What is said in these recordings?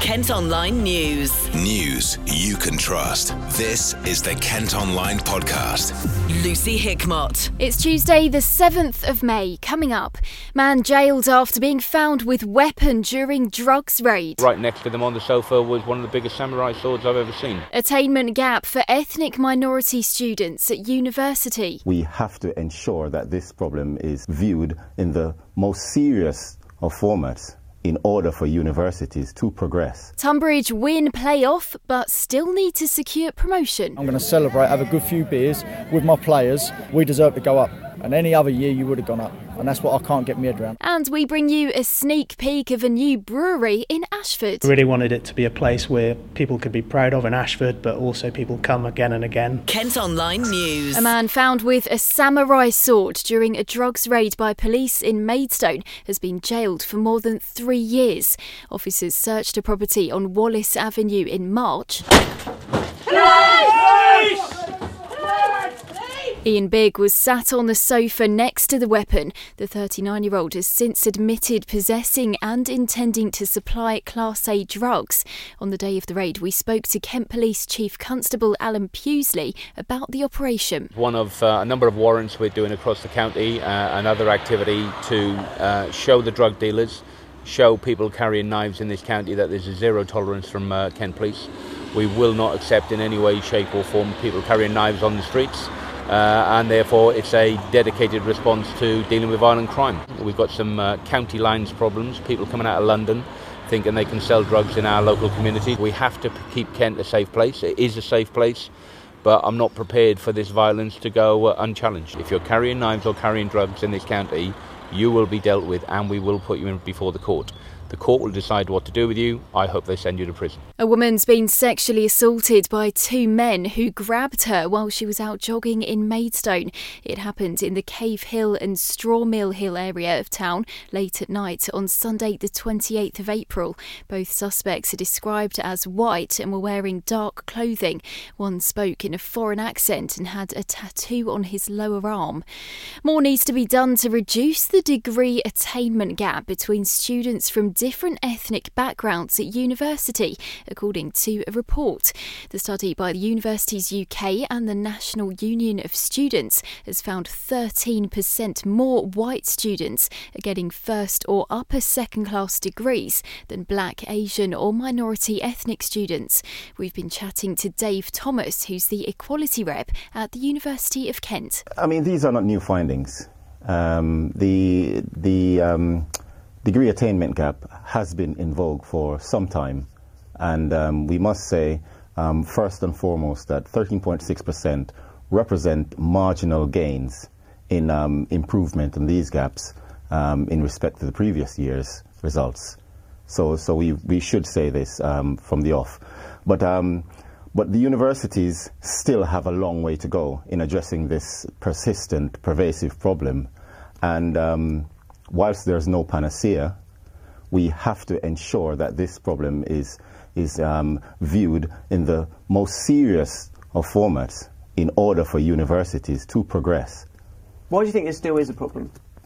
Kent Online News. News you can trust. This is the Kent Online Podcast. Lucy Hickmott. It's Tuesday the 7th of May. Coming up, man jailed after being found with weapon during drugs raid. Right next to them on the sofa was one of the biggest samurai swords I've ever seen. Attainment gap for ethnic minority students at university. We have to ensure that this problem is viewed in the most serious of formats in order for universities to progress. Tunbridge win playoff, but still need to secure promotion. I'm going to celebrate, have a good few beers with my players. We deserve to go up. And any other year you would have gone up. And that's what I can't get my head around. And we bring you a sneak peek of a new brewery in Ashford. I really wanted it to be a place where people could be proud of in Ashford, but also people come again and again. Kent Online News. A man found with a samurai sword during a drugs raid by police in Maidstone has been jailed for more than 3 years. Officers searched a property on Wallace Avenue in March. Ian Bigg was sat on the sofa next to the weapon. The 39-year-old has since admitted possessing and intending to supply Class A drugs. On the day of the raid, we spoke to Kent Police Chief Constable Alan Pewsley about the operation. One of a number of warrants we're doing across the county, another activity to show the drug dealers, show people carrying knives in this county that there's a zero tolerance from Kent Police. We will not accept in any way, shape or form people carrying knives on the streets. And therefore it's a dedicated response to dealing with violent crime. We've got some county lines problems, people coming out of London thinking they can sell drugs in our local community. We have to keep Kent a safe place. It is a safe place, but I'm not prepared for this violence to go unchallenged. If you're carrying knives or carrying drugs in this county, you will be dealt with and we will put you in before the court. The court will decide what to do with you. I hope they send you to prison. A woman's been sexually assaulted by 2 men who grabbed her while she was out jogging in Maidstone. It happened in the Cave Hill and Strawmill Hill area of town late at night on Sunday the 28th of April. Both suspects are described as white and were wearing dark clothing. One spoke in a foreign accent and had a tattoo on his lower arm. More needs to be done to reduce the degree attainment gap between students from different ethnic backgrounds at university, according to a report. The study by the Universities UK and the National Union of Students has found 13% more white students are getting first or upper second class degrees than black, Asian or minority ethnic students. We've been chatting to Dave Thomas, who's the equality rep at the University of Kent. I mean, these are not new findings. The degree attainment gap has been in vogue for some time, and we must say, first and foremost, that 13.6% represent marginal gains in improvement in these gaps in respect to the previous year's results. So we should say this from the off. But the universities still have a long way to go in addressing this persistent, pervasive problem, and whilst there's no panacea, we have to ensure that this problem is viewed in the most serious of formats in order for universities to progress. Why do you think this still is a problem?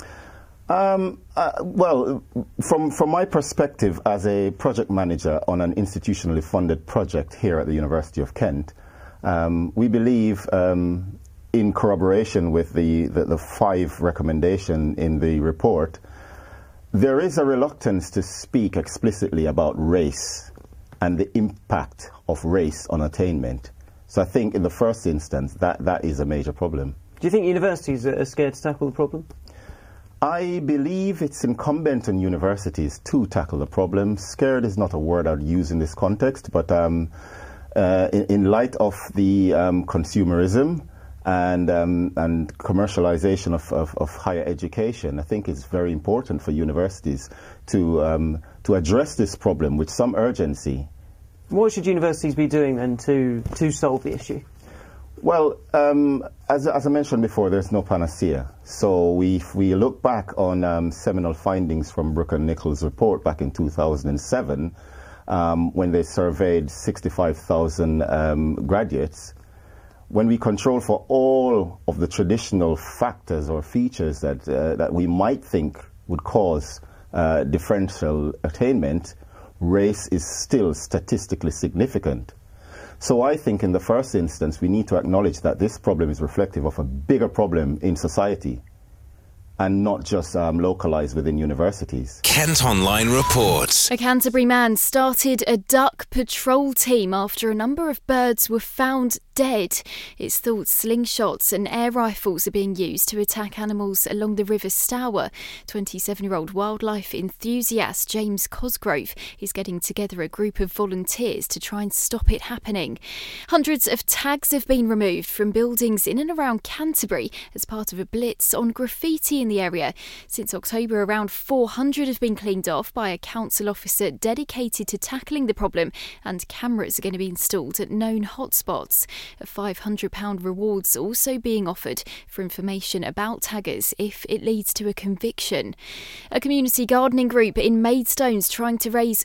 Well, from my perspective as a project manager on an institutionally funded project here at the University of Kent, we believe in corroboration with the 5 recommendations in the report, there is a reluctance to speak explicitly about race and the impact of race on attainment. So I think in the first instance that is a major problem. Do you think universities are scared to tackle the problem? I believe it's incumbent on universities to tackle the problem. Scared is not a word I'd use in this context, but in light of the consumerism and commercialization of higher education, I think it's very important for universities to address this problem with some urgency. What should universities be doing then to solve the issue? Well, as I mentioned before, there's no panacea. So if we look back on seminal findings from Brooke and Nichols' report back in 2007, when they surveyed 65,000 graduates, when we control for all of the traditional factors or features that we might think would cause differential attainment, race is still statistically significant. So I think in the first instance we need to acknowledge that this problem is reflective of a bigger problem in society and not just localised within universities. Kent Online reports. A Canterbury man started a duck patrol team after a number of birds were found dead. It's thought slingshots and air rifles are being used to attack animals along the River Stour. 27-year-old wildlife enthusiast James Cosgrove is getting together a group of volunteers to try and stop it happening. Hundreds of tags have been removed from buildings in and around Canterbury as part of a blitz on graffiti in the area. Since October, around 400 have been cleaned off by a council officer dedicated to tackling the problem, and cameras are going to be installed at known hotspots. A £500 reward's also being offered for information about taggers if it leads to a conviction. A community gardening group in Maidstone's trying to raise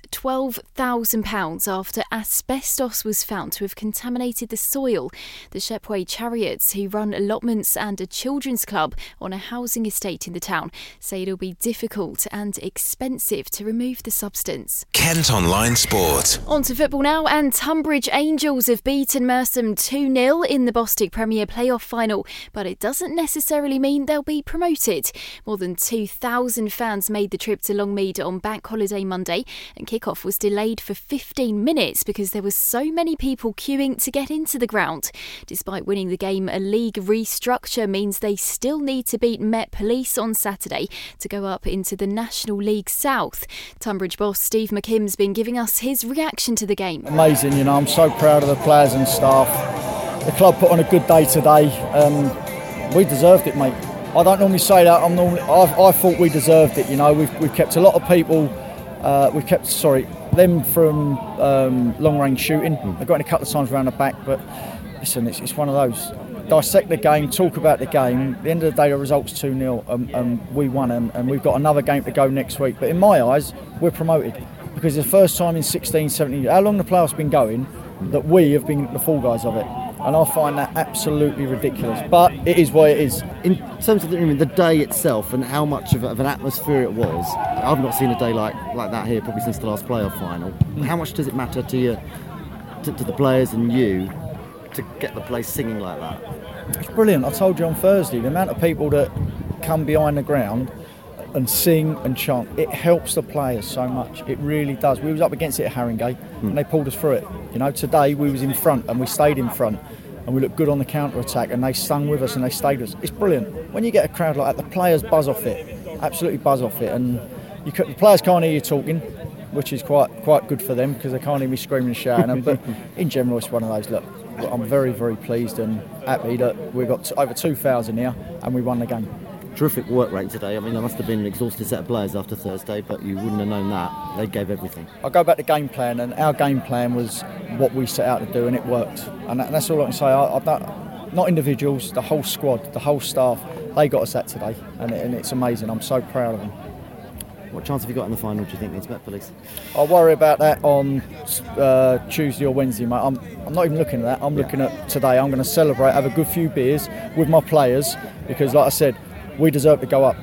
£12,000 after asbestos was found to have contaminated the soil. The Shepway Chariots, who run allotments and a children's club on a housing estate in the town, say it'll be difficult and expensive to remove the substance. Kent Online Sport. On to football now, and Tunbridge Angels have beaten Merstham 2-0 in the Bostik Premier Playoff final, but it doesn't necessarily mean they'll be promoted. More than 2,000 fans made the trip to Longmead on Bank Holiday Monday, and kick-off was delayed for 15 minutes because there were so many people queuing to get into the ground. Despite winning the game, a league restructure means they still need to beat Met Police on Saturday to go up into the National League South. Tunbridge boss Steve McKim's been giving us his reaction to the game. Amazing, I'm so proud of the players and staff. The club put on a good day today. We deserved it, mate. I don't normally say that. I thought we deserved it. We've kept a lot of people. We've kept them from long range shooting. They've got in a couple of times around the back, but listen, it's one of those. Dissect the game, talk about the game. At the end of the day, the result's 2-0 and we won, and we've got another game to go next week. But in my eyes, we're promoted because it's the first time in 16, 17 years, how long the playoffs been going, that we have been the fall guys of it. And I find that absolutely ridiculous. But it is what it is. In terms of the day itself and how much of an atmosphere it was, I've not seen a day like that here probably since the last playoff final. How much does it matter to you, to the players and you, to get the place singing like that? It's brilliant. I told you on Thursday, the amount of people that come behind the ground and sing and chant, it helps the players so much. It really does. We was up against it at Haringey and they pulled us through it. Today we was in front and we stayed in front and we looked good on the counter-attack and they sung with us and they stayed with us. It's brilliant. When you get a crowd like that, the players buzz off it, absolutely buzz off it, and the players can't hear you talking, which is quite good for them because they can't hear me screaming and shouting. But in general, it's one of those, look, I'm very, very pleased and happy that we got over 2,000 here and we won the game. Terrific work rate today. There must have been an exhausted set of players after Thursday, but you wouldn't have known that. They gave everything. I go back to game plan, and our game plan was what we set out to do, and it worked. And that's all I can say. I don't, not individuals, the whole squad, the whole staff, they got us that today, and it's amazing. I'm so proud of them. What chance have you got in the final, do you think, against Met Police? I'll worry about that on Tuesday or Wednesday, mate. I'm not even looking at that. I'm looking at today. I'm going to celebrate, have a good few beers with my players, because, like I said, we deserve to go up.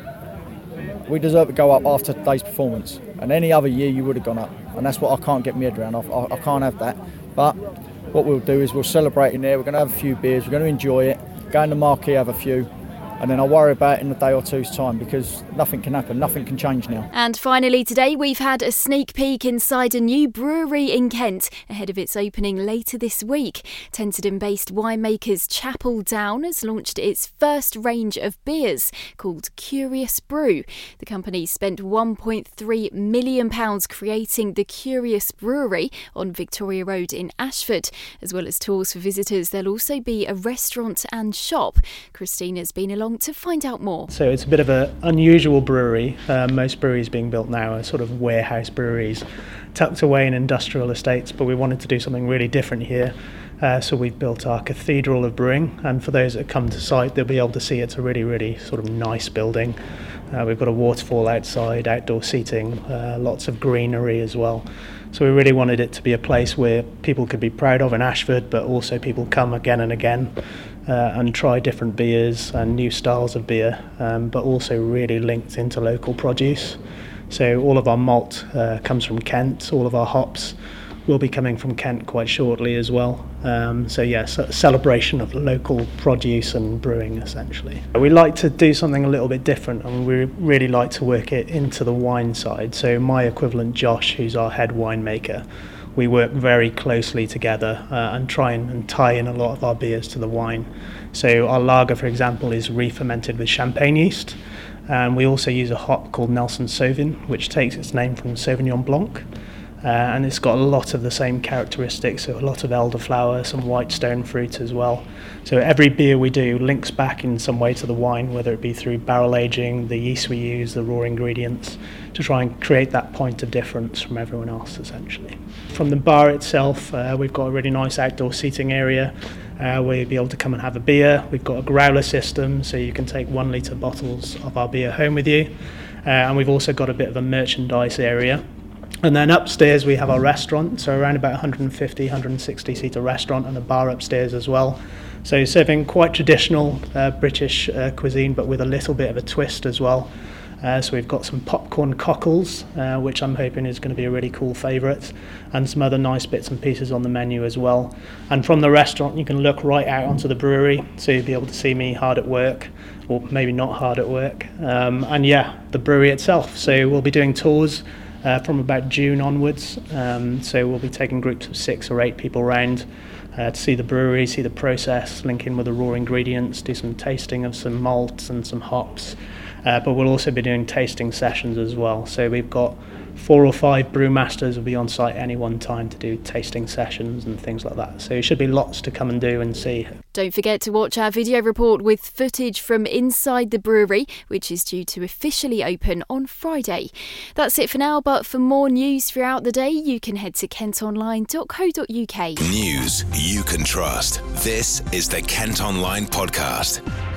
We deserve to go up after today's performance. And any other year you would have gone up. And that's what I can't get my head around. I can't have that. But what we'll do is we'll celebrate in there. We're going to have a few beers. We're going to enjoy it. Go in the marquee, have a few. And then I'll worry about it in a day or two's time, because nothing can happen, nothing can change now. And finally today, we've had a sneak peek inside a new brewery in Kent ahead of its opening later this week. Tenterden-based winemakers Chapel Down has launched its first range of beers called Curious Brew. The company spent £1.3 million creating the Curious Brewery on Victoria Road in Ashford. As well as tours for visitors, there'll also be a restaurant and shop. Christina's been along to find out more. So it's a bit of an unusual brewery. Most breweries being built now are sort of warehouse breweries tucked away in industrial estates, but we wanted to do something really different here. So we've built our Cathedral of Brewing, and for those that come to site, they'll be able to see it's a really, really sort of nice building. We've got a waterfall outside, outdoor seating, lots of greenery as well. So we really wanted it to be a place where people could be proud of in Ashford, but also people come again and again and try different beers and new styles of beer, but also really linked into local produce. So all of our malt comes from Kent, all of our hops will be coming from Kent quite shortly as well. Celebration of local produce and brewing, essentially. We like to do something a little bit different, and we really like to work it into the wine side. So my equivalent, Josh, who's our head winemaker, we work very closely together and try and tie in a lot of our beers to the wine. So our lager, for example, is re-fermented with champagne yeast, and we also use a hop called Nelson Sauvin, which takes its name from Sauvignon Blanc. And it's got a lot of the same characteristics, so a lot of elderflower, some white stone fruit as well. So every beer we do links back in some way to the wine, whether it be through barrel aging, the yeast we use, the raw ingredients, to try and create that point of difference from everyone else, essentially. From the bar itself, we've got a really nice outdoor seating area where you'll be able to come and have a beer. We've got a growler system, so you can take 1 litre bottles of our beer home with you. And we've also got a bit of a merchandise area. And then upstairs we have our restaurant, so around about 150, 160 seater restaurant, and a bar upstairs as well. So serving quite traditional British cuisine, but with a little bit of a twist as well. So we've got some popcorn cockles, which I'm hoping is going to be a really cool favourite, and some other nice bits and pieces on the menu as well. And from the restaurant you can look right out onto the brewery, so you'll be able to see me hard at work, or maybe not hard at work. The brewery itself. So we'll be doing tours from about June onwards, so we'll be taking groups of 6 or 8 people round to see the brewery, see the process, link in with the raw ingredients, do some tasting of some malts and some hops, but we'll also be doing tasting sessions as well. So we've got 4 or 5 brewmasters will be on site any one time to do tasting sessions and things like that. So it should be lots to come and do and see. Don't forget to watch our video report with footage from inside the brewery, which is due to officially open on Friday. That's it for now, but for more news throughout the day, you can head to kentonline.co.uk. News you can trust. This is the Kent Online Podcast.